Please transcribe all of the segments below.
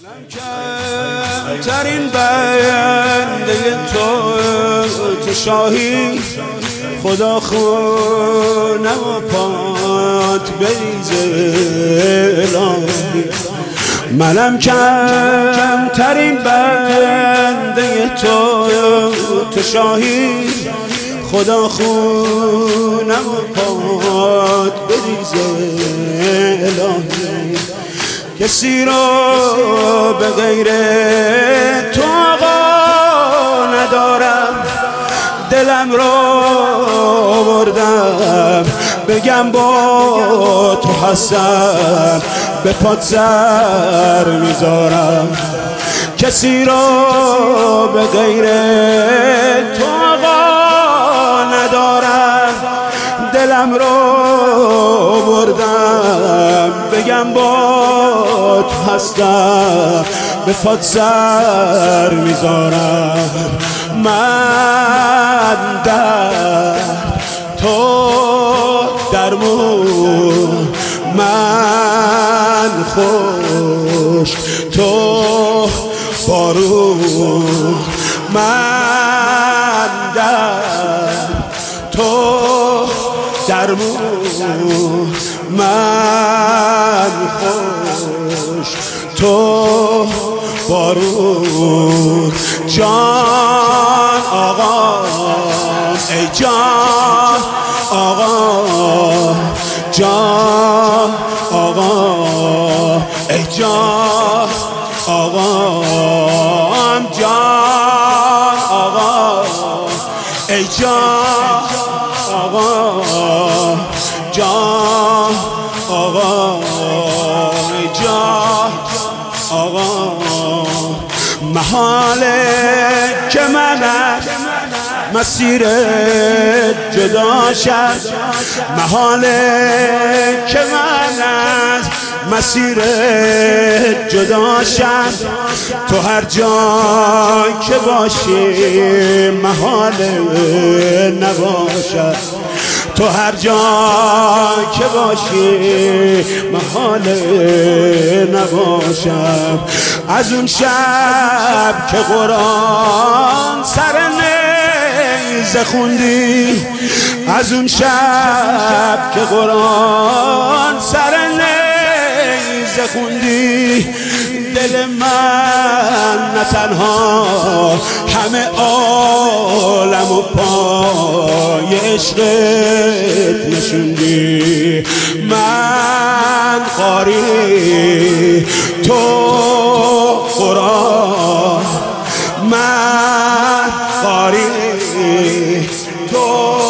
کمترین بنده تو شاهی، خدا خونه و پات بریزه الهی. منم کمترین بنده تو شاهی، خدا خونه و پات بریزه الهی. کسی رو به غیر تو آقا ندارم، دلم رو بردم بگم با تو هستم، به پات سر میذارم. کسی رو به غیر تو آقا ندارم، دلم رو بردم بگم با تو هستم، به پات سر میذارم. من در تو درمون، من خوش تو بارون. من در تو درمون، من خوش تو بارون. جان آقا ای جان آقا، جان آقا ای جان آقا، جان آقا ای جان آقا، جان آقا ای جان آقا. محاله که من مسیر جدا شد، محاله که من از مسیر جدا شد. تو هر جا که باشی محاله نباشد، تو هر جا که باشی محاله نباشم. از اون شب که قرآن سر نیزه خوندی، از اون شب که قرآن سر نیزه خوندی، دل من نه تنها همه عالم و پای عشقت نشوندی. من قاری تو قرآن، من قاری تو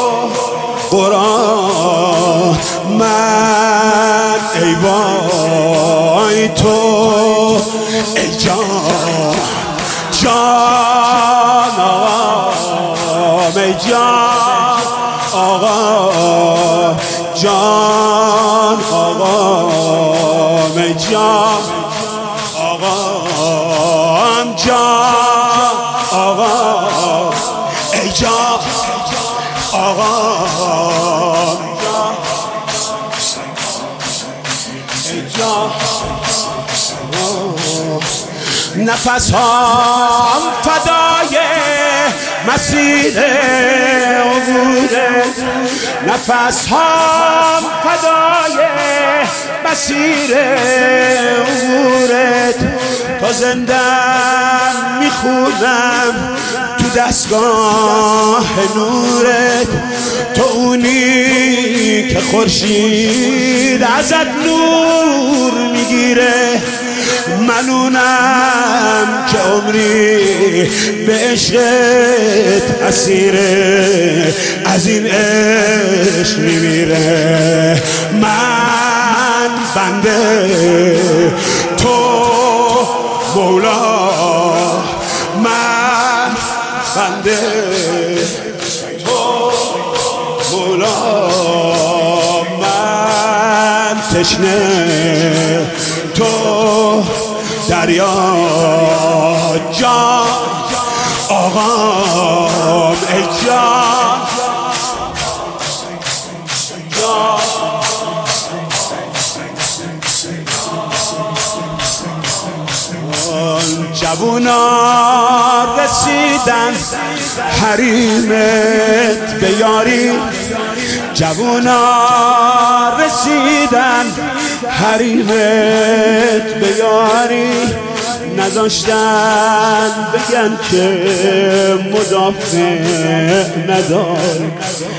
قرآن، من ای وای تو ای جان، جان آقا ای جان آقا، جان آقا ای جان آقا، جان آقا ای جان آقا، ای جان. نفس هام فدای مسیر عبورت، نفس هام فدای مسیر عبورت. تا زندم میخونم تو دستگاه نورت، تو اونی که خورشید ازت نور میگیره. من اونم که عمری به عشقت اسیره، از این عشق میمیره. من بنده تو مولا، من بنده تو مولا، من تشنه تو دریا. جان آقا ای جان، جان جوونا رسیدن حریمت به یاری، جوونا رسیدن حریمت به یاری، نذاشتن بگن که مدافع نداری،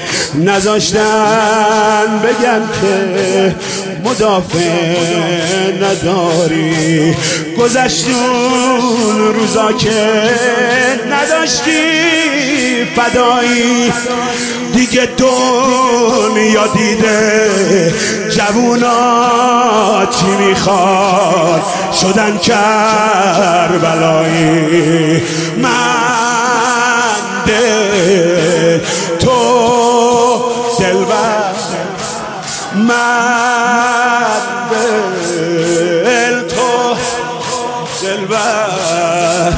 نذاشتن بگن که مدافع نداری. گذشتون روزا که نداشتی فدایی، دیگه دنیا دیده جوونا چی میخواد، شدن کربلایی. من دل تو دلبر، من دل تو دلبر،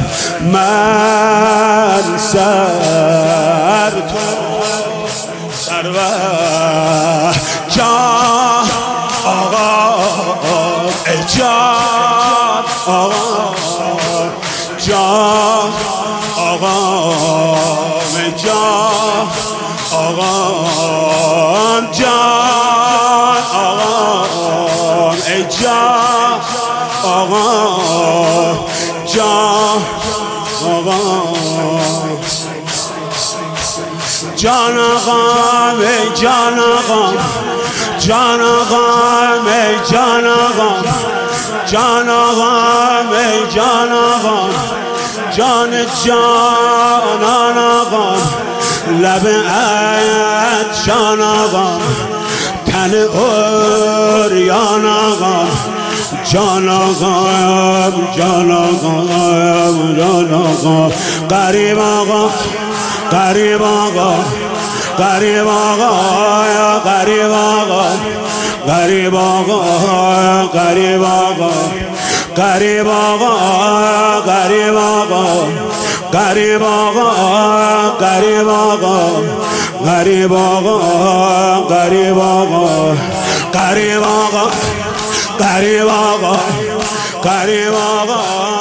من سر تو سرور. جان آقا ای جان آقا، جان آقا ای جان آقا، جان آقا ای جان آقا، جان آقا، جان آقا ای جان آقا، جان آقا ای جان آقا، جان آقا ای جان آقا، جان جانان آقا، لب عید جان آقا، تن اوریان آقا، جان آقا جان آقا جان آقا، غریب آقا غریب آقا غریب آقا غریب آقا غریب آقا غریب آقا غریب آقا غریب آقا غریب آقا غریب آقا غریب آقا غریب آقا غریب آقا غریب آقا غریب آقا